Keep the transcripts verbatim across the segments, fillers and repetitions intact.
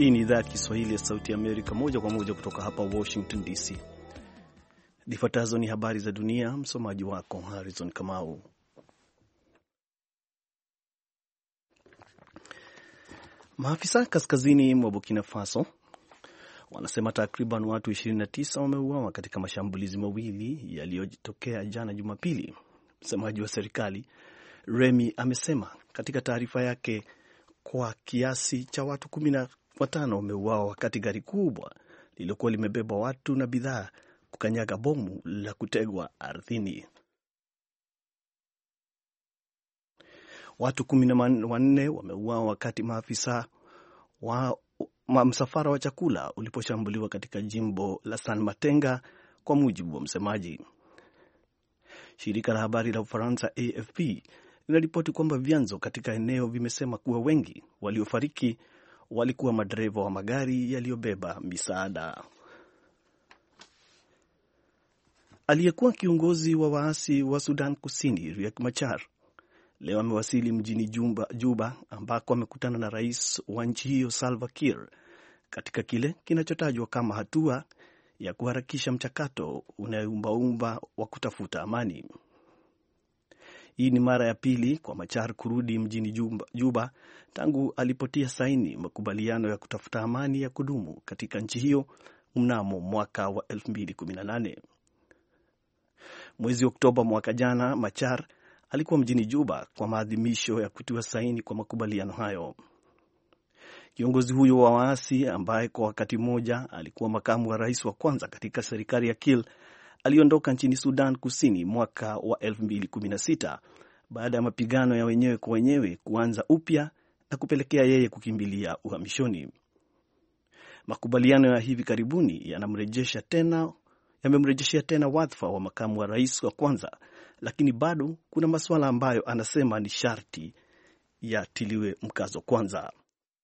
Hii ni idhaa ya Kiswahili ya Sauti ya Amerika, moja kwa moja kutoka hapa Washington D C. Zifuatazo ni habari za dunia, msomaji wako Harrison Kamau. Maafisa kaskazini mwa Burkina Faso wanasema takriban watu ishirini na tisa wameuawa katika mashambulizi mawili yaliyotokea jana Jumapili. Msemaji wa serikali Remy amesema katika taarifa yake kwa kiasi cha watu kumi na watano wameuawa wakati gari kubwa lililokuwa limebeba watu na bidhaa kukanyaga bomu la kutegwa ardhini. Watu kumi na wanne wameuawa wakati maafisa wa msafara wa chakula uliposhambuliwa katika jimbo la San Matenga, kwa mujibu wa msemaji. Shirika la habari la Ufaransa A F P linaripoti kwamba vyanzo katika eneo vimesema kuwa wengi waliofariki walikuwa madereva wa magari yaliyobeba misaada. Aliyekuwa kiongozi wa waasi wa Sudan Kusini Riek Machar leo amewasili mjini Juba, Juba ambako amekutana na rais wa nchi hiyo Salva Kiir katika kile kinachotajwa kama hatua ya kuharakisha mchakato unaoumbaumba wa kutafuta amani. Hii ni mara ya pili kwa Machar kurudi mjini Juba, Juba tangu alipotia saini makubaliano ya kutafuta amani ya kudumu katika nchi hiyo mnamo mwaka wa elfu mbili kumi na nane. Mwezi Oktoba mwaka jana, Machar alikuwa mjini Juba kwa maadhimisho ya kutiwa saini kwa makubaliano hayo. Kiongozi huyo wa waasi ambaye kwa wakati mmoja alikuwa makamu wa rais wa kwanza katika serikali ya Kiir aliondoka nchini Sudan Kusini mwaka wa elfu mbili kumi na sita baada ya mapigano ya wenyewe kwa wenyewe kuanza upya na kupelekea yeye kukimbilia uhamishoni. Makubaliano ya hivi karibuni yanamrejesha tena yamemrejeshea tena wadhifa wa makamu wa rais wa kwanza, lakini bado kuna masuala ambayo anasema ni sharti yatiliwe mkazo kwanza.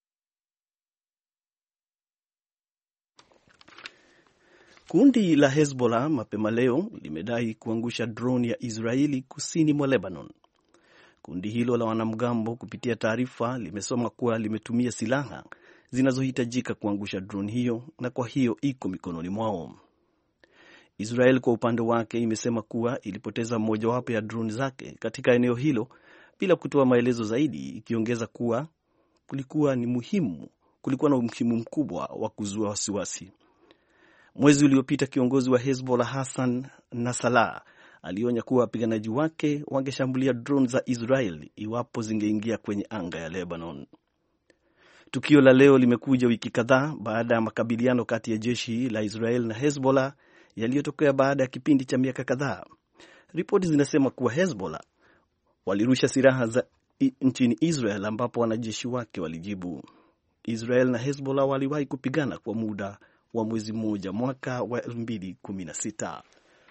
Kundi la Hezbollah mapema leo limedai kuangusha drone ya Israeli kusini mwa Lebanon. Kundi hilo la wanamgambo kupitia taarifa limesoma kuwa limetumia silaha zinazohitajika kuangusha drone hiyo na kwa hiyo iko mikononi mwao. Israel kwa upande wake imesema kuwa ilipoteza mojawapo ya drone zake katika eneo hilo bila kutoa maelezo zaidi, ikiongeza kuwa kulikuwa ni muhimu kulikuwa na umuhimu mkubwa wa kuzua wasiwasi. Mwezi uliopita kiongozi wa Hezbollah Hassan Nasrallah alionya kuwa wapiganaji wake wangeshambulia drone za Israel iwapo zingeingia kwenye anga ya Lebanon. Tukio la leo limekuja wiki kadhaa baada ya makabiliano kati ya jeshi la Israel na Hezbollah yaliyotokea baada ya kipindi cha miaka kadhaa. Ripoti zinasema kuwa Hezbollah walirusha silaha za nchini Israel ambapo wanajeshi wake walijibu. Israel na Hezbollah waliwahi kupigana kwa muda wa mwezi mmoja mwaka wa elfu mbili kumi na sita.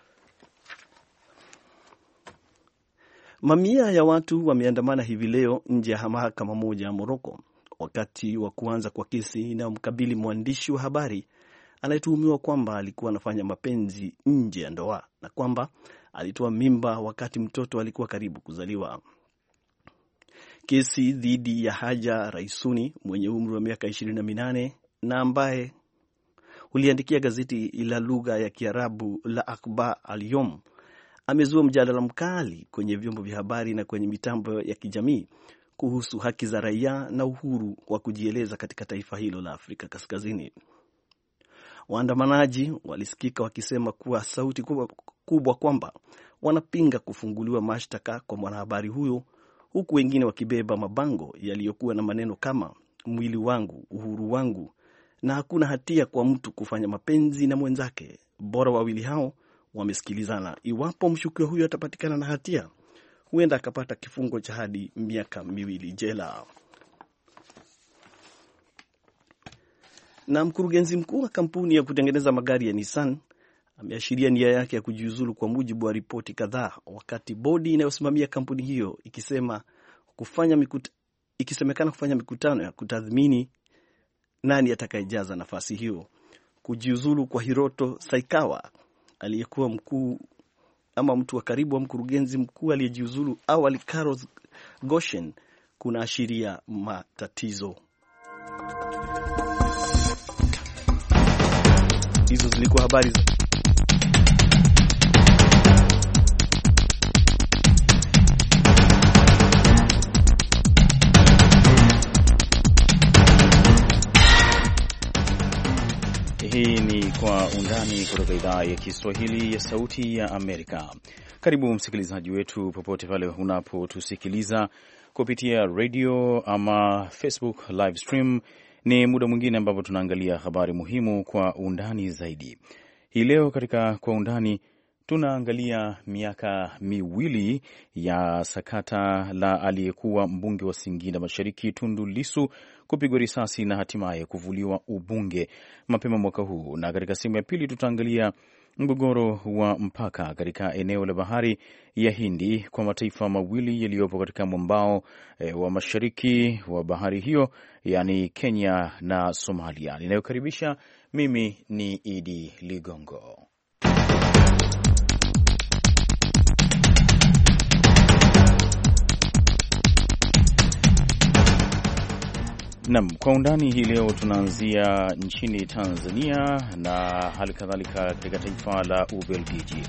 Mamia ya watu wameandamana hivi leo nje ya mahakama moja ya Morocco wakati wa kuanza kwa kesi inayomkabili mwandishi wa habari anayetuhumiwa kwamba alikuwa anafanya mapenzi nje ya ndoa na kwamba alitoa mimba wakati mtoto alikuwa karibu kuzaliwa. Kesi dhidi ya Haja Raisuni mwenye umri wa miaka ishirini na minane na ambaye uliandikia gazeti la lugha ya Kiarabu la Akhbar al-Yom amezua mjadala mkali kwenye vyombo vya habari na kwenye mitambo ya kijamii kuhusu haki za raia na uhuru wa kujieleza katika taifa hilo la Afrika Kaskazini. Waandamanaji walisikika wakisema kuwa sauti kubwa, kubwa kwamba wanapinga kufunguliwa mashtaka kwa mwanahabari huyo, huku wengine wakibeba mabango yaliyokuwa na maneno kama mwili wangu, uhuru wangu na hakuna hatia kwa mtu kufanya mapenzi na mwenzake, bora wawili hao wamesikilizana. Iwapo mshukiwa huyo atapatikana na hatia, huenda akapata kifungo cha hadi miaka miwili jela. Na mkurugenzi mkuu wa kampuni ya kutengeneza magari ya Nissan ameashiria nia yake ya kujiuzulu kwa mujibu wa ripoti kadhaa, wakati bodi inayosimamia kampuni hiyo ikisema kufanya mikuta, ikisemekana kufanya mikutano ya kutathmini nani atakayejaza nafasi hiyo. Kujiuzulu kwa Hiroto Saikawa aliyekuwa mkuu ama mtu wa karibu wa mkurugenzi mkuu aliyejiuzulu awali Carol Goshen kunaashiria matatizo. hizo zilikuwa habari za Hii ni Kwa Undani kutoka idhaa ya Kiswahili ya Sauti ya Amerika. Karibu msikilizaji wetu popote pale unapotusikiliza kupitia radio ama Facebook live stream. Ni muda mwingine ambapo tunaangalia habari muhimu kwa undani zaidi. Hii leo katika Kwa Undani tunaangalia miaka miwili ya sakata la aliyekuwa mbunge wa Singida Mashariki Tundu Lissu kupigwa risasi na hatimaye kuvuliwa ubunge mapema mwaka huu. Na katika sehemu ya pili tutaangalia mgogoro wa mpaka katika eneo la bahari ya Hindi kwa mataifa mawili yaliyopo katika mwambao e, wa mashariki wa bahari hiyo, yani Kenya na Somalia. Ninayokaribisha mimi ni Idi Ligongo. Naam, Kwa Undani hii leo tunaanzia nchini Tanzania na hali kadhalika katika taifa la Ubelgiji.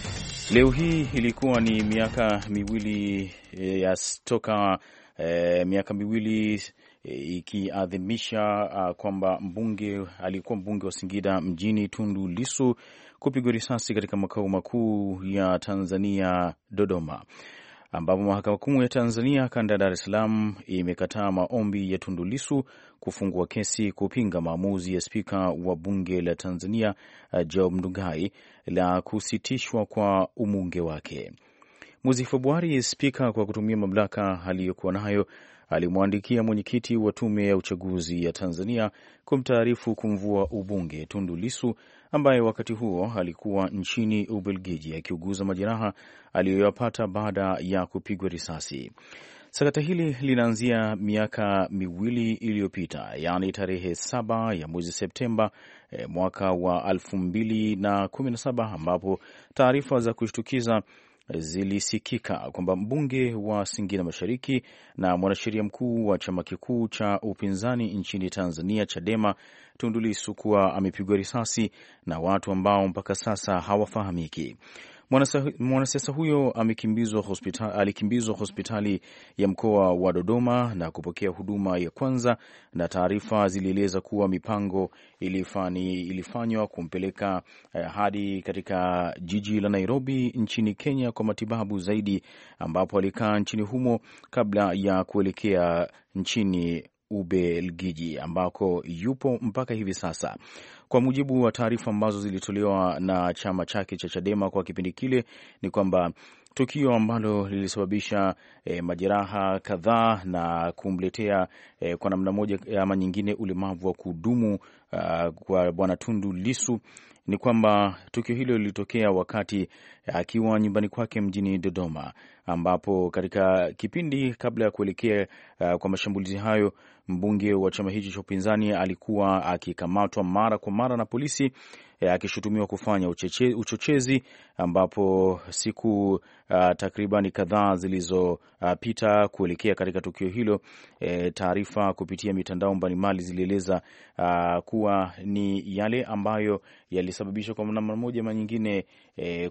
Leo hii ilikuwa ni miaka miwili e, ya toka e, miaka miwili e, ikiadhimisha kwamba mbunge alikuwa mbunge wa Singida mjini Tundu Lissu kupigwa risasi katika makao makuu ya Tanzania Dodoma, ambapo mahakama kuu ya Tanzania kanda ya Dar es Salaam imekataa maombi ya Tundu Lissu kufungua kesi kupinga maamuzi ya spika wa bunge la Tanzania Job Ndugai la kusitishwa kwa umunge wake. Mwezi Februari, spika kwa kutumia mamlaka aliyokuwa nayo alimwandikia mwenyekiti wa tume ya uchaguzi ya Tanzania kumtaarifu kumvua ubunge Tundu Lissu, ambaye wakati huo alikuwa nchini Ubelgiji akiuguza majeraha aliyoyapata baada ya kupigwa risasi. Sakata hili linaanzia miaka miwili iliyopita, yaani tarehe saba ya mwezi Septemba eh, mwaka wa elfu mbili na kumi na saba, ambapo taarifa za kushtukiza zilisikika kwamba mbunge wa Singida Mashariki na mwanasheria mkuu wa chama kikuu cha upinzani nchini Tanzania Chadema Tundu Lissu kuwa amepigwa risasi na watu ambao mpaka sasa hawafahamiki. Mwanasiasa huyo amekimbizwa hospitali, alikimbizwa hospitali ya mkoa wa Dodoma na kupokea huduma ya kwanza, na taarifa zilieleza kuwa mipango ilifani, ilifanywa kumpeleka eh, hadi katika jiji la Nairobi nchini Kenya kwa matibabu zaidi, ambapo alikaa nchini humo kabla ya kuelekea nchini Ubelgiji ambako yupo mpaka hivi sasa. Kwa mujibu wa taarifa ambazo zilitolewa na chama chake cha Chadema kwa kipindi kile, ni kwamba tukio ambalo lilisababisha e, majeraha kadhaa na kumletea e, kwa namna moja ama nyingine ulemavu wa kudumu uh, kwa bwana Tundu Lissu ni kwamba tukio hilo lilitokea wakati akiwa nyumbani kwake mjini Dodoma, ambapo katika kipindi kabla ya kuelekea uh, kwa mashambulizi hayo, mbunge wa chama hicho cha upinzani alikuwa akikamatwa mara kwa mara na polisi akishutumiwa kufanya ucheche, uchochezi, ambapo siku uh, takribani kadhaa zilizopita uh, kuelekea katika tukio hilo, e, taarifa kupitia mitandao mbalimbali zilieleza uh, kuwa ni yale ambayo yalisababisha kwa namna moja ama nyingine e,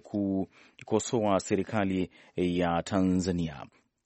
kukosoa serikali ya Tanzania.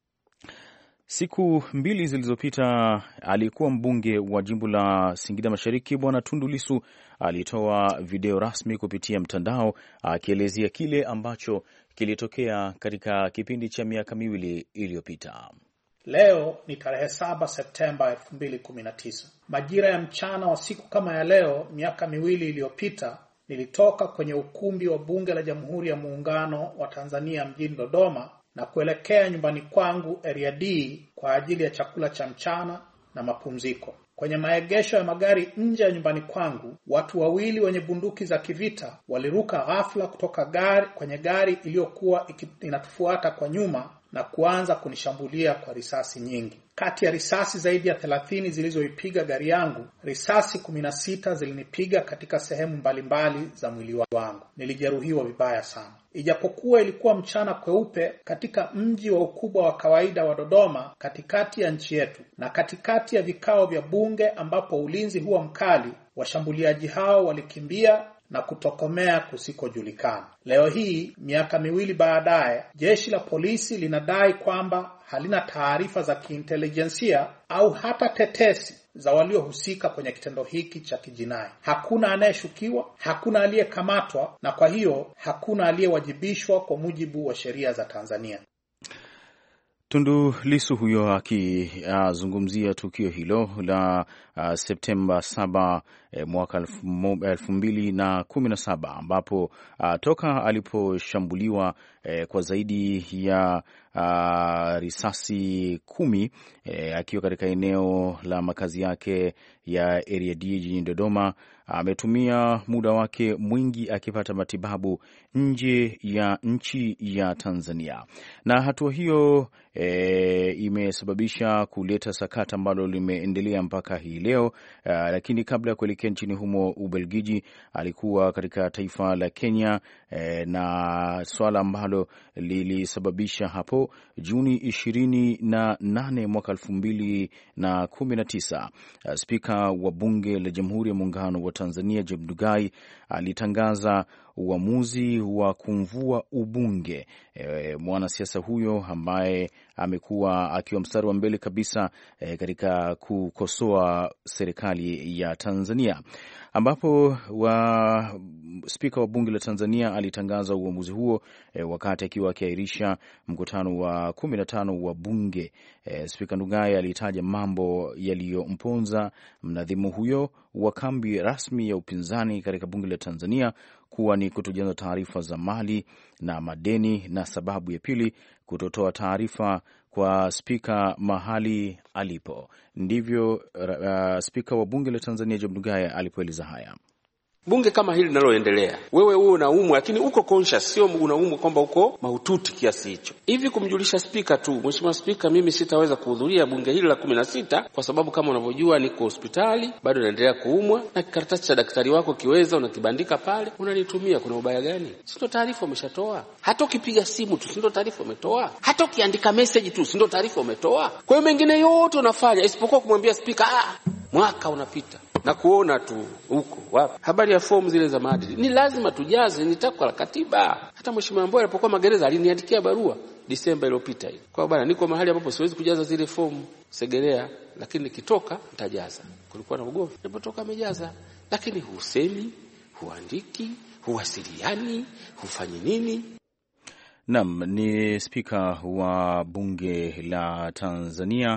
Siku mbili zilizopita alikuwa mbunge wa jimbo la Singida Mashariki bwana Tundu Lissu alitoa video rasmi kupitia mtandao akielezea kile ambacho kilitokea katika kipindi cha miaka miwili iliyopita. Leo ni tarehe saba Septemba elfu mbili kumi na tisa. Majira ya mchana wa siku kama ya leo miaka miwili iliyopita, nilitoka kwenye ukumbi wa Bunge la Jamhuri ya Muungano wa Tanzania mjini Dodoma na kuelekea nyumbani kwangu Area D kwa ajili ya chakula cha mchana na mapumziko. Kwenye maegesho ya magari nje ya nyumbani kwangu, watu wawili wenye bunduki za kivita waliruka ghafla kutoka gari kwenye gari iliyokuwa inatufuata kwa nyuma na kuanza kunishambulia kwa risasi nyingi. Kati ya risasi zaidi ya thelathini zilizoipiga gari yangu, risasi kumi na sita zilinipiga katika sehemu mbalimbali za mwili wangu. Nilijeruhiwa vibaya sana. Ijapokuwa ilikuwa mchana kweupe katika mji wa ukubwa wa kawaida wa Dodoma, katikati ya nchi yetu na katikati ya vikao vya bunge ambapo ulinzi huwa mkali, Washambuliaji hao walikimbia na kutokomea kusikojulikana. Leo hii, miaka miwili baadaye, jeshi la polisi linadai kwamba halina taarifa za kiintelijensia au hata tetesi za waliohusika kwenye kitendo hiki cha kijinai. Hakuna anayeshukiwa, hakuna aliyekamatwa, na kwa hiyo hakuna aliyewajibishwa kwa mujibu wa sheria za Tanzania. Tundu Lissu huyo akizungumzia uh, tukio hilo la uh, Septemba saba eh, mwaka elfu mbili na kumi na saba ambapo uh, toka aliposhambuliwa eh, kwa zaidi ya uh, risasi kumi eh, akiwa katika eneo la makazi yake ya Area D jijini Dodoma, ametumia muda wake mwingi akipata matibabu nje ya nchi ya Tanzania. Na hatua hiyo e, imesababisha kuleta sakata ambalo limeendelea mpaka hii leo. A, lakini kabla ya kuelekea nchini humo Ubelgiji, alikuwa katika taifa la Kenya e, na swala ambalo lilisababisha hapo Juni ishirini na nane mwaka elfu mbili na kumi na tisa, Spika wa Bunge la Jamhuri ya Muungano wa Tanzania Job Ndugai alitangaza uamuzi wa kumvua ubunge e, mwanasiasa huyo ambaye amekuwa akiwa mstari wa mbele kabisa e, katika kukosoa serikali ya Tanzania, ambapo wa spika wa bunge la Tanzania alitangaza uamuzi huo e, wakati akiwa akiahirisha mkutano wa kumi na tano wa bunge. E, Spika Ndugai alitaja mambo yaliyomponza mnadhimu huyo wa kambi rasmi ya upinzani katika bunge la Tanzania kuwa ni kutojaza taarifa za mali na madeni, na sababu ya pili kutotoa taarifa kwa spika mahali alipo. Ndivyo uh, spika wa bunge la Tanzania Job Ndugai alipoeleza haya. Bunge kama hili linaloendelea, wewe uwe unaumwa lakini uko conscious, sio unaumwa kwamba uko mahututi kiasi hicho. Hivi kumjulisha spika tu, Mheshimiwa Spika, mimi sitaweza kuhudhuria bunge hili la kumi na sita kwa sababu kama unavyojua niko hospitali, bado naendelea kuumwa, na kikaratasi cha daktari wako kiweza unakibandika pale, unanitumia, kuna ubaya gani? Si ndio taarifa umeshatoa? Hata ukipiga simu tu, si ndio taarifa umetoa? Hata ukiandika message tu, si ndio taarifa umetoa? Kwa hiyo mengine yote unafanya isipokuwa kumwambia spika, ah, mwaka unapita na kuona tu huko wapi. Habari ya fomu zile za maadili ni lazima tujaze, ni takwa la katiba. Hata Mheshimiwa Mbowe alipokuwa magereza aliniandikia barua Disemba iliyopita hii, kwa bwana niko mahali ambapo siwezi kujaza zile fomu Segerea, lakini nikitoka nitajaza. Kulikuwa na ugomvi, nilipotoka amejaza, lakini husemi, huandiki, huwasiliani, hufanyi nini. Naam, ni spika wa bunge la Tanzania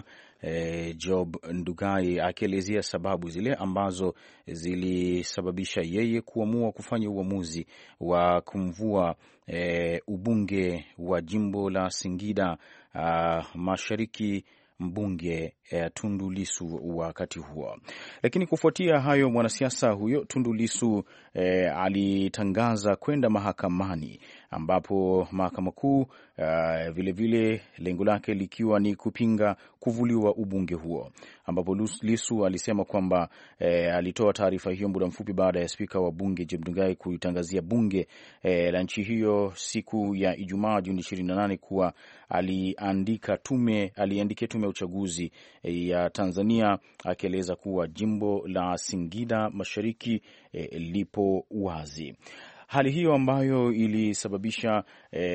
E, Job Ndugai akielezea sababu zile ambazo zilisababisha yeye kuamua kufanya uamuzi wa kumvua e, ubunge wa jimbo la Singida a, Mashariki mbunge e, Tundu Lissu wakati huo. Lakini kufuatia hayo, mwanasiasa huyo Tundu Lissu e, alitangaza kwenda mahakamani, ambapo mahakama kuu uh, vile vile lengo lake likiwa ni kupinga kuvuliwa ubunge huo, ambapo Lissu alisema kwamba eh, alitoa taarifa hiyo muda mfupi baada ya spika wa bunge Job Ndugai kuitangazia bunge eh, la nchi hiyo siku ya Ijumaa Juni ishirini na nane kuwa aliandika tume aliandikia tume ya uchaguzi eh, ya Tanzania, akieleza kuwa jimbo la Singida Mashariki eh, lipo wazi. Hali hiyo ambayo ilisababisha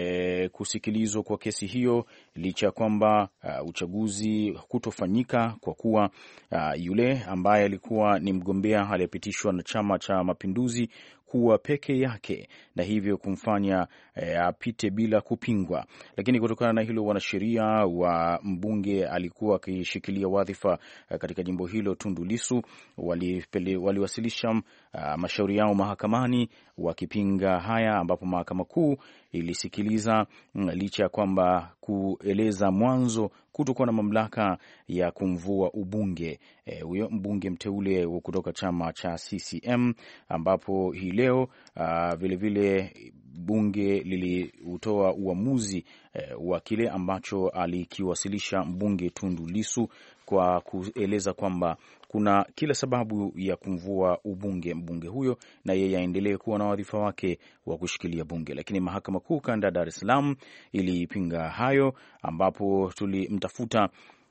e, kusikilizwa kwa kesi hiyo, licha ya kwamba uh, uchaguzi kutofanyika kwa kuwa uh, yule ambaye alikuwa ni mgombea aliyepitishwa na Chama cha Mapinduzi kuwa peke yake, na hivyo kumfanya e, apite bila kupingwa. Lakini kutokana na hilo, wanasheria wa mbunge alikuwa akishikilia wadhifa katika jimbo hilo Tundu Lissu waliwasilisha wali uh, mashauri yao mahakamani wakipinga haya, ambapo mahakama kuu ilisikiliza licha ya kwamba kueleza mwanzo kutokuwa na mamlaka ya kumvua ubunge huyo e, mbunge mteule kutoka chama cha C C M, ambapo hii leo uh, vile vile bunge liliutoa uamuzi e, wa kile ambacho alikiwasilisha mbunge Tundu Lissu kwa kueleza kwamba kuna kila sababu ya kumvua ubunge mbunge huyo na yeye aendelee kuwa na wadhifa wake wa kushikilia bunge. Lakini mahakama kuu kanda Dar es Salaam ilipinga hayo, ambapo tulimtafuta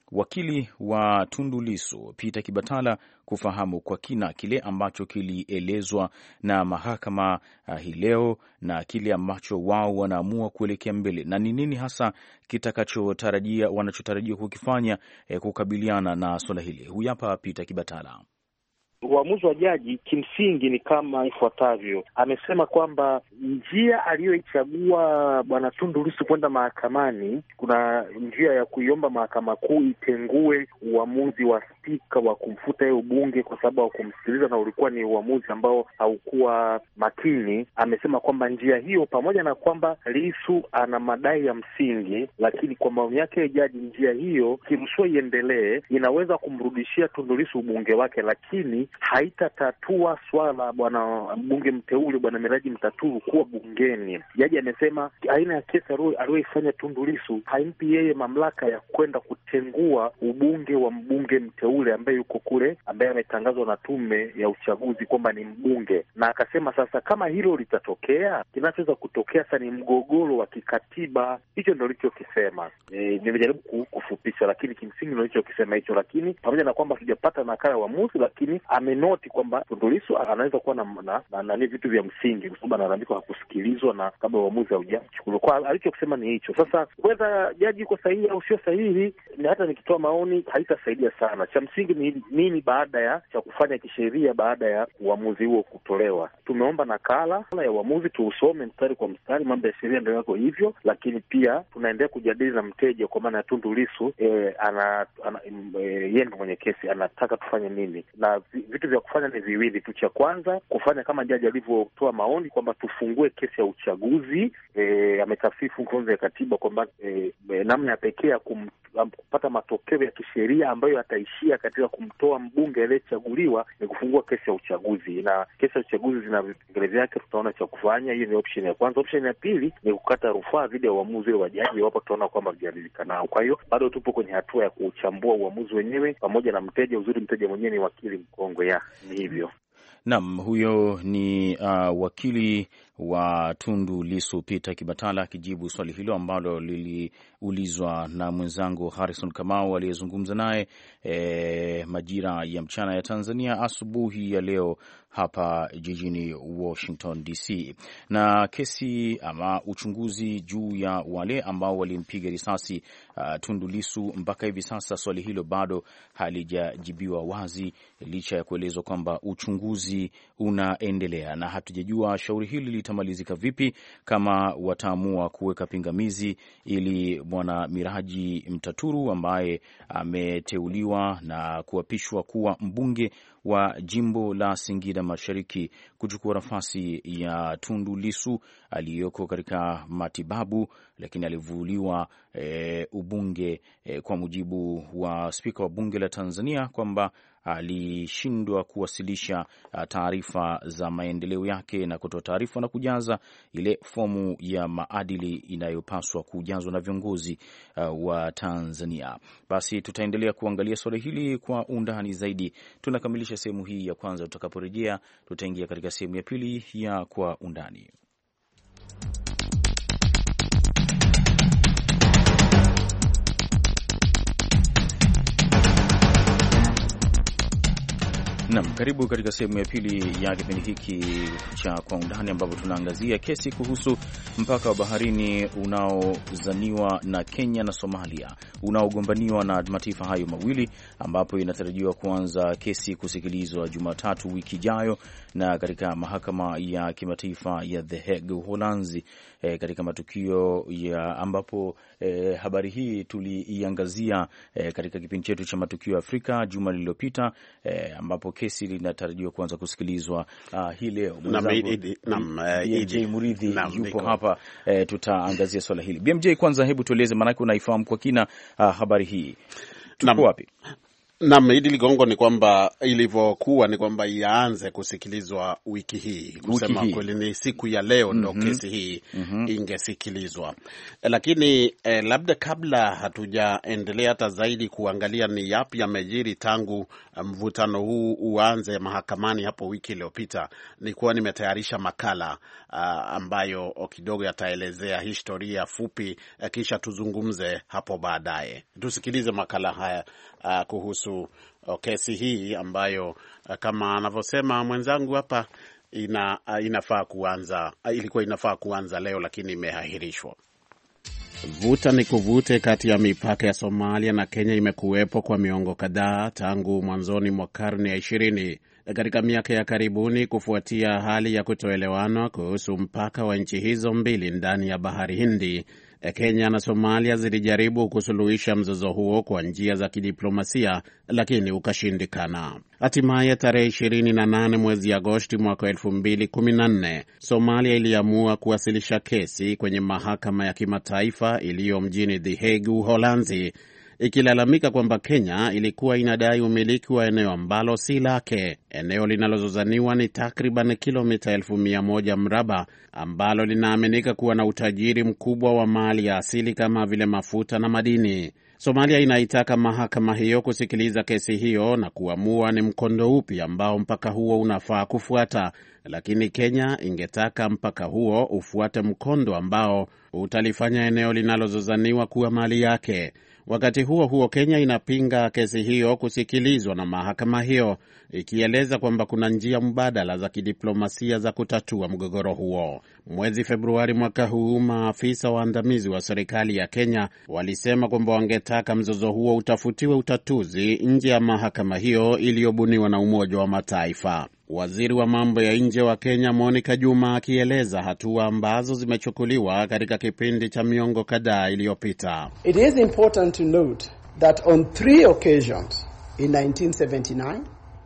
wakili wa Tundu Lissu Peter Kibatala kufahamu kwa kina kile ambacho kilielezwa na mahakama uh, hii leo na kile ambacho wao wanaamua kuelekea mbele na ni nini hasa kitakachotarajia wanachotarajia kukifanya eh, kukabiliana na swala hili. Huyu hapa Peter Kibatala. Uamuzi wa jaji kimsingi ni kama ifuatavyo. Amesema kwamba njia aliyoichagua bwana Tundu Lissu kwenda mahakamani, kuna njia ya kuiomba mahakama kuu itengue uamuzi wa spika wa kumfuta yeye ubunge kwa sababu wa kumsikiliza na ulikuwa ni uamuzi ambao haukuwa makini. Amesema kwamba njia hiyo, pamoja na kwamba Lissu ana madai ya msingi, lakini kwa maoni yake jaji, njia hiyo kiruhusiwa iendelee, inaweza kumrudishia Tundu Lissu ubunge wake, lakini haitatatua swala bwana mbunge mteule bwana Miraji Mtaturu kuwa bungeni. Jaji amesema aina ya kesi aliyoifanya Tundu Lissu haimpi yeye mamlaka ya kwenda kutengua ubunge wa mbunge mteule ambaye yuko kule, ambaye ametangazwa na tume ya uchaguzi kwamba ni mbunge. Na akasema sasa kama hilo litatokea, kinachoweza kutokea sasa ni mgogoro wa kikatiba. Hicho ndio alichokisema. E, nimejaribu kufupisha, lakini kimsingi ndio alichokisema hicho, lakini pamoja na kwamba tujapata nakala ya uamuzi, lakini amenoti kwamba Tundu Lissu anaweza kuwa na na, na, na, na vitu vya msingi kwa sababu anaandikwa hakusikilizwa na kabla uamuzi haujachukuliwa. Kwa alichokisema ni hicho. Sasa whether jaji yuko sahihi au sio sahihi, ni hata nikitoa maoni haitasaidia sana. Cha msingi ni nini baada ya cha kufanya kisheria baada ya uamuzi huo kutolewa. Tumeomba nakala ya uamuzi tuusome mstari kwa mstari, mambo ya sheria ndio yako hivyo, lakini pia tunaendelea kujadili na mteja kwa maana ya Tundu Lissu eh, ana, ana e, yeye ndio mwenye kesi anataka tufanye nini, na vitu vya kufanya ni viwili tu. Cha kwanza kufanya kama jaji alivyotoa maoni kwamba tufungue kesi ya uchaguzi. E, ametafsiri fungu ya katiba kwamba e, e, namna ya pekee ya kum, kupata matokeo ya kisheria ambayo yataishia katika kumtoa mbunge aliyechaguliwa ni kufungua kesi ya uchaguzi, na kesi ya uchaguzi zina vipengele vyake. Tutaona cha kufanya. Hiyo ni option ya kwanza. Option ya pili ni kukata rufaa dhidi ya uamuzi wa jaji wapo, tutaona kwamba vijaridhika nao. Kwa hiyo bado tupo kwenye hatua ya kuchambua uamuzi wenyewe pamoja na mteja. Uzuri mteja mwenyewe ni wakili mkongwe. Ya ni hivyo. Naam, huyo ni uh, wakili wa Tundu Lissu Peter Kibatala akijibu swali hilo ambalo liliulizwa na mwenzangu Harrison Kamau aliyezungumza naye e, majira ya mchana ya Tanzania asubuhi ya leo hapa jijini Washington D C. Na kesi ama uchunguzi juu ya wale ambao walimpiga risasi uh, Tundu Lissu, mpaka hivi sasa swali hilo bado halijajibiwa wazi, licha ya kuelezwa kwamba uchunguzi unaendelea na hatujajua shauri hili litamalizika vipi, kama wataamua kuweka pingamizi ili bwana Miraji Mtaturu ambaye ameteuliwa na kuapishwa kuwa mbunge wa jimbo la Singida Mashariki kuchukua nafasi ya Tundu Lissu aliyoko katika matibabu, lakini alivuliwa e, ubunge e, kwa mujibu wa spika wa bunge la Tanzania kwamba alishindwa kuwasilisha taarifa za maendeleo yake na kutoa taarifa na kujaza ile fomu ya maadili inayopaswa kujazwa na viongozi uh, wa Tanzania. Basi tutaendelea kuangalia swala hili kwa undani zaidi. Tunakamilisha sehemu hii ya kwanza. Tutakaporejea tutaingia katika sehemu ya pili ya kwa undani. Naam, karibu katika sehemu ya pili ya kipindi hiki cha Kwa Undani, ambapo tunaangazia kesi kuhusu mpaka wa baharini unaozaniwa na Kenya na Somalia, unaogombaniwa na mataifa hayo mawili, ambapo inatarajiwa kuanza kesi kusikilizwa Jumatatu wiki ijayo na katika mahakama ya kimataifa ya The Hague, Uholanzi, e, katika matukio ya ambapo e, habari hii tuliiangazia e, katika kipindi chetu cha matukio ya Afrika juma lililopita, e, ambapo kesi linatarajiwa kuanza kusikilizwa uh, hii leo. B M J Muridhi yupo hapa, e, tutaangazia swala hili. B M J, kwanza hebu tueleze, maanake unaifahamu kwa kina uh, habari hii. Tuko wapi? Naam, Idi Ligongo, ni kwamba ilivyokuwa ni kwamba ianze kusikilizwa wiki hii. Kusema kweli ni siku ya leo ndo mm -hmm. kesi hii mm -hmm. ingesikilizwa. Lakini eh, labda kabla hatujaendelea hata zaidi kuangalia ni yapi yamejiri tangu mvutano huu uanze mahakamani hapo wiki iliyopita, nilikuwa nimetayarisha makala uh, ambayo kidogo yataelezea historia fupi, uh, kisha tuzungumze hapo baadaye. Tusikilize makala haya uh, kuhusu uh, kesi hii ambayo uh, kama anavyosema mwenzangu hapa ina uh, inafaa kuanza uh, ilikuwa inafaa kuanza leo lakini imeahirishwa. Vuta ni kuvute kati ya mipaka ya Somalia na Kenya imekuwepo kwa miongo kadhaa tangu mwanzoni mwa karne ya ishirini. Katika miaka ya karibuni, kufuatia hali ya kutoelewana kuhusu mpaka wa nchi hizo mbili ndani ya Bahari Hindi, Kenya na Somalia zilijaribu kusuluhisha mzozo huo kwa njia za kidiplomasia, lakini ukashindikana. Hatimaye tarehe ishirini na nane mwezi Agosti mwaka elfu mbili kumi na nne, Somalia iliamua kuwasilisha kesi kwenye mahakama ya kimataifa iliyo mjini The Hague, Uholanzi, ikilalamika kwamba Kenya ilikuwa inadai umiliki wa eneo ambalo si lake. Eneo linalozozaniwa ni takriban kilomita elfu mia moja mraba ambalo linaaminika kuwa na utajiri mkubwa wa mali ya asili kama vile mafuta na madini. Somalia inaitaka mahakama hiyo kusikiliza kesi hiyo na kuamua ni mkondo upi ambao mpaka huo unafaa kufuata, lakini Kenya ingetaka mpaka huo ufuate mkondo ambao utalifanya eneo linalozozaniwa kuwa mali yake. Wakati huo huo, Kenya inapinga kesi hiyo kusikilizwa na mahakama hiyo, ikieleza kwamba kuna njia mbadala za kidiplomasia za kutatua mgogoro huo. Mwezi Februari mwaka huu, maafisa waandamizi wa serikali ya Kenya walisema kwamba wangetaka mzozo huo utafutiwe utatuzi nje ya mahakama hiyo iliyobuniwa na Umoja wa Mataifa. Waziri wa mambo ya nje wa Kenya Monica Juma akieleza hatua ambazo zimechukuliwa katika kipindi cha miongo kadhaa iliyopita. It is important to note that on three occasions in nineteen seventy-nine,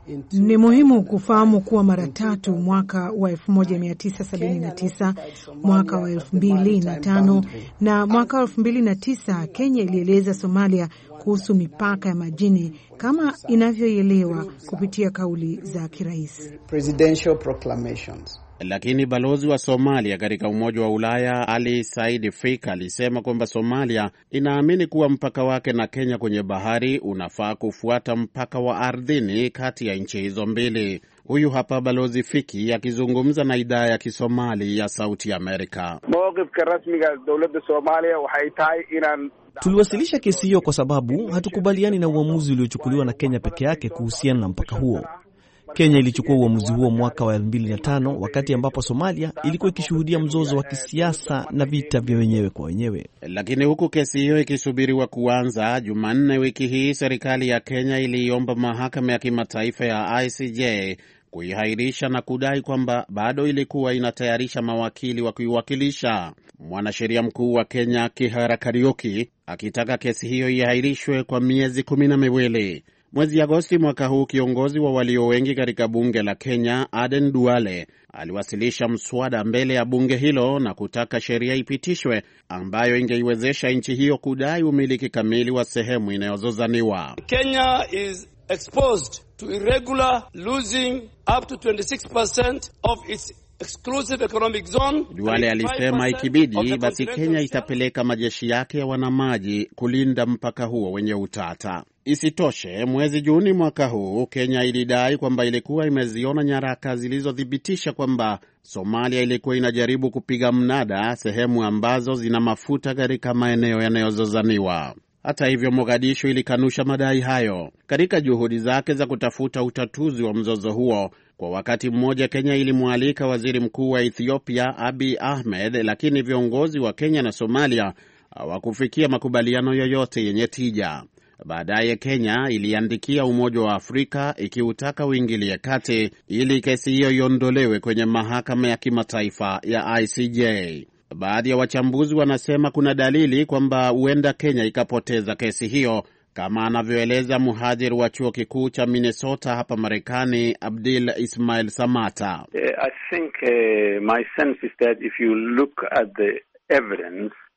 ni muhimu kufahamu kuwa mara tatu mwaka wa elfu moja mia tisa sabini na tisa, mwaka wa elfu mbili na tano na mwaka wa elfu mbili na tisa, Kenya ilieleza Somalia kuhusu mipaka ya majini kama inavyoielewa kupitia kauli za kirais. Presidential proclamations. Lakini balozi wa Somalia katika Umoja wa Ulaya Ali Said Fik alisema kwamba Somalia inaamini kuwa mpaka wake na Kenya kwenye bahari unafaa kufuata mpaka wa ardhini kati ya nchi hizo mbili. Huyu hapa balozi Fiki akizungumza na idhaa ya Kisomali ya Sauti ya Amerika. Mawqifka rasmiga dawladda Somalia waxay tahay inaan Tuliwasilisha kesi hiyo kwa sababu hatukubaliani na uamuzi uliochukuliwa na Kenya peke yake kuhusiana na mpaka huo. Kenya ilichukua uamuzi huo mwaka wa elfu mbili na tano wakati ambapo Somalia ilikuwa ikishuhudia mzozo wa kisiasa na vita vya wenyewe kwa wenyewe. Lakini huku kesi hiyo ikisubiriwa kuanza, Jumanne wiki hii serikali ya Kenya iliomba mahakama ya kimataifa ya I C J kuihairisha na kudai kwamba bado ilikuwa inatayarisha mawakili wa kuiwakilisha. Mwanasheria mkuu wa Kenya Kihara Kariuki akitaka kesi hiyo ihairishwe kwa miezi kumi na miwili. Mwezi Agosti mwaka huu, kiongozi wa walio wengi katika bunge la Kenya Aden Duale aliwasilisha mswada mbele ya bunge hilo na kutaka sheria ipitishwe ambayo ingeiwezesha nchi hiyo kudai umiliki kamili wa sehemu inayozozaniwa. Kenya is exposed to irregular losing up to twenty-six percent of its exclusive economic zone. Duale alisema ikibidi basi Kenya itapeleka majeshi yake ya wanamaji kulinda mpaka huo wenye utata. Isitoshe, mwezi Juni mwaka huu Kenya ilidai kwamba ilikuwa imeziona nyaraka zilizothibitisha kwamba Somalia ilikuwa inajaribu kupiga mnada sehemu ambazo zina mafuta katika maeneo yanayozozaniwa. Hata hivyo, Mogadishu ilikanusha madai hayo. Katika juhudi zake za kutafuta utatuzi wa mzozo huo, kwa wakati mmoja Kenya ilimwalika waziri mkuu wa Ethiopia Abiy Ahmed, lakini viongozi wa Kenya na Somalia hawakufikia makubaliano yoyote yenye tija. Baadaye Kenya iliandikia Umoja wa Afrika ikiutaka uingilie kati ili kesi hiyo iondolewe kwenye mahakama ya kimataifa ya I C J. Baadhi ya wachambuzi wanasema kuna dalili kwamba huenda Kenya ikapoteza kesi hiyo, kama anavyoeleza mhadhiri wa chuo kikuu cha Minnesota hapa Marekani Abdil Ismail Samata. I think uh, my sense is that if you look at the evidence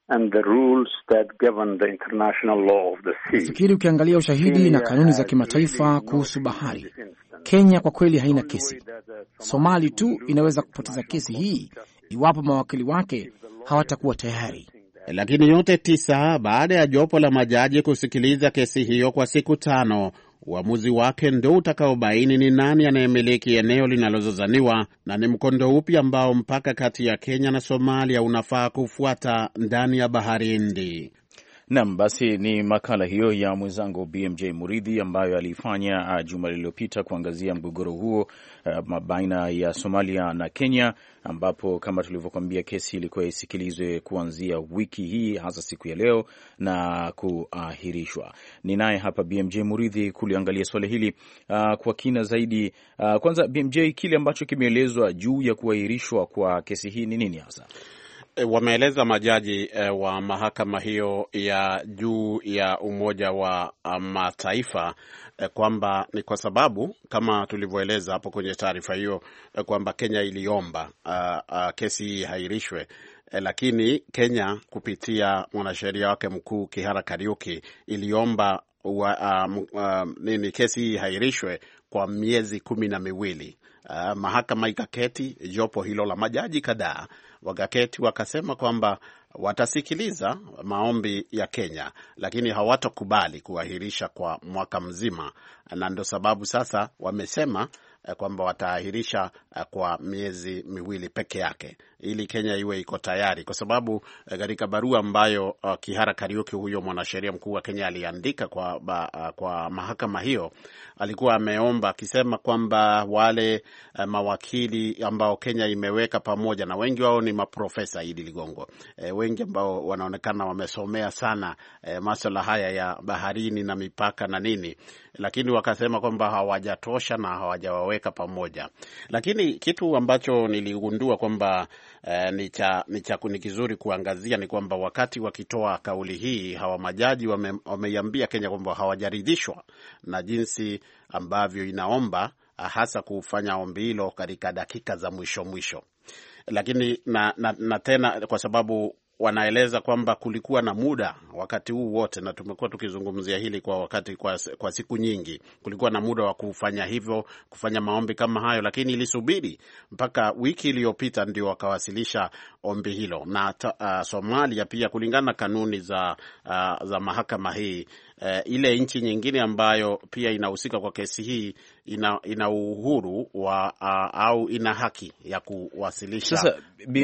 and the rules that govern the international law of the sea. Nafikiri ukiangalia ushahidi na kanuni za kimataifa kuhusu bahari, Kenya kwa kweli haina kesi. Somali tu inaweza kupoteza kesi hii iwapo mawakili wake hawatakuwa tayari. Lakini yote tisa, baada ya jopo la majaji kusikiliza kesi hiyo kwa siku tano, uamuzi wake ndio utakaobaini ni nani anayemiliki eneo linalozozaniwa na ni mkondo upi ambao mpaka kati ya Kenya na Somalia unafaa kufuata ndani ya bahari Hindi. Naam, basi ni makala hiyo ya mwenzangu B M J Muridhi ambayo alifanya uh, juma lililopita kuangazia mgogoro huo uh, baina ya Somalia na Kenya, ambapo kama tulivyokuambia kesi ilikuwa isikilizwe kuanzia wiki hii hasa siku ya leo na kuahirishwa. Ni naye hapa B M J Muridhi kuliangalia swali hili uh, kwa kina zaidi. Uh, kwanza B M J, kile ambacho kimeelezwa juu ya kuahirishwa kwa kesi hii ni nini hasa? Wameeleza majaji e, wa mahakama hiyo ya juu ya Umoja wa Mataifa e, kwamba ni kwa sababu kama tulivyoeleza hapo kwenye taarifa hiyo e, kwamba Kenya iliomba a, a, kesi hii hairishwe. E, lakini Kenya kupitia mwanasheria wake mkuu Kihara Kariuki iliomba wa, a, a, nini kesi hii hairishwe kwa miezi kumi na miwili. Uh, mahakama ikaketi, jopo hilo la majaji kadhaa wakaketi wakasema kwamba watasikiliza maombi ya Kenya, lakini hawatokubali kuahirisha kwa mwaka mzima, na ndio sababu sasa wamesema uh, kwamba wataahirisha uh, kwa miezi miwili peke yake ili Kenya iwe iko tayari, kwa sababu katika uh, barua ambayo uh, Kihara Kariuki huyo mwanasheria mkuu wa Kenya aliandika kwa ba, uh, kwa mahakama hiyo, alikuwa ameomba akisema kwamba wale uh, mawakili ambao Kenya imeweka pamoja, na wengi wao ni maprofesa Idi Ligongo, e, wengi ambao wanaonekana wamesomea sana e, masuala haya ya baharini na mipaka na nini, lakini wakasema kwamba hawajatosha na hawajawaweka pamoja. Lakini kitu ambacho niligundua kwamba eh, ni cha ni cha ni kizuri kuangazia ni kwamba wakati wakitoa kauli hii hawa majaji wame, wameiambia Kenya kwamba hawajaridhishwa na jinsi ambavyo inaomba hasa kufanya ombi hilo katika dakika za mwisho mwisho. Lakini na, na, na tena kwa sababu wanaeleza kwamba kulikuwa na muda wakati huu wote, na tumekuwa tukizungumzia hili kwa wakati kwa, kwa siku nyingi, kulikuwa na muda wa kufanya hivyo, kufanya maombi kama hayo, lakini ilisubiri mpaka wiki iliyopita ndio wakawasilisha ombi hilo. Na uh, Somalia pia kulingana na kanuni za uh, za mahakama hii uh, ile nchi nyingine ambayo pia inahusika kwa kesi hii ina, ina uhuru wa uh, au ina haki ya kuwasilisha. Sasa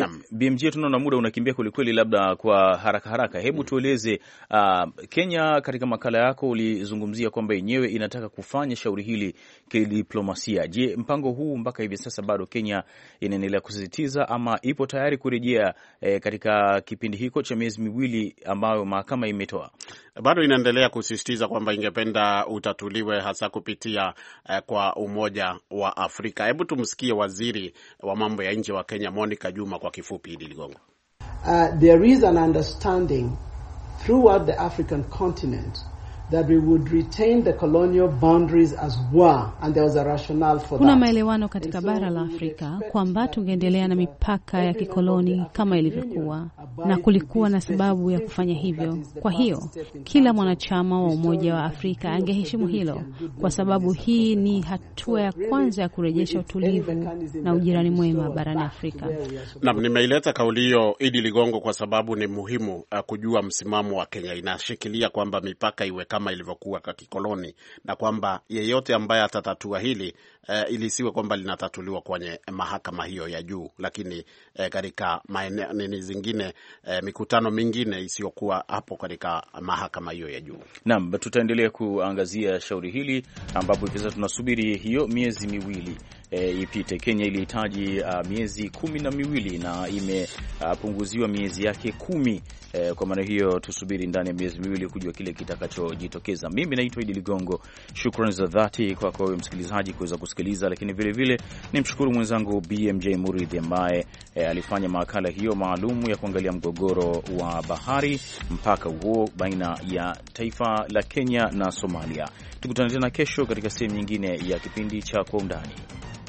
B M J, tunaona muda unakimbia kwelikweli, labda kwa haraka haraka, hebu hmm. tueleze uh, Kenya katika makala yako ulizungumzia kwamba yenyewe inataka kufanya shauri hili kidiplomasia. Je, mpango huu mpaka hivi sasa bado Kenya inaendelea kusisitiza ama ipo tayari kurejea eh, katika kipindi hiko cha miezi miwili ambayo mahakama imetoa? Bado inaendelea kusisitiza kwamba ingependa utatuliwe hasa kupitia eh, kwa Umoja wa Afrika. Hebu tumsikie waziri wa mambo ya nje wa Kenya Monica Juma kwa kifupi. Hili Ligongo. Uh, there is an understanding throughout the African continent that we would retain the colonial boundaries as were, and there was a rationale for that. Kuna maelewano katika bara la Afrika kwamba tungeendelea na mipaka ya kikoloni kama ilivyokuwa, na kulikuwa na sababu ya kufanya hivyo. Kwa hiyo kila mwanachama wa Umoja wa Afrika angeheshimu hilo, kwa sababu hii ni hatua ya kwanza ya kurejesha utulivu na ujirani mwema barani Afrika. Na nimeileta kauli hiyo Idi Ligongo kwa sababu ni muhimu uh, kujua msimamo wa Kenya. Inashikilia kwamba mipaka iwe kama ilivyokuwa kwa kikoloni, na kwamba yeyote ambaye atatatua hili uh, ili siwe kwamba linatatuliwa kwenye mahakama hiyo ya juu, lakini uh, katika maeneo nini zingine uh, mikutano mingine isiyokuwa hapo katika mahakama hiyo ya juu. Naam, tutaendelea kuangazia shauri hili ambapo hivi sasa tunasubiri hiyo miezi miwili E, ipite. Kenya ilihitaji uh, miezi kumi na miwili na imepunguziwa uh, miezi yake kumi. E, kwa maana hiyo tusubiri ndani ya miezi miwili kujua kile kitakachojitokeza. Mimi naitwa Idi Ligongo. Shukrani za dhati kwa kwa msikilizaji kuweza kusikiliza, lakini vile vile nimshukuru mwenzangu B M J Muridhi ambaye e, alifanya makala hiyo maalum ya kuangalia mgogoro wa bahari, mpaka huo baina ya taifa la Kenya na Somalia. Tukutane tena kesho katika sehemu nyingine ya kipindi cha Kwa Undani.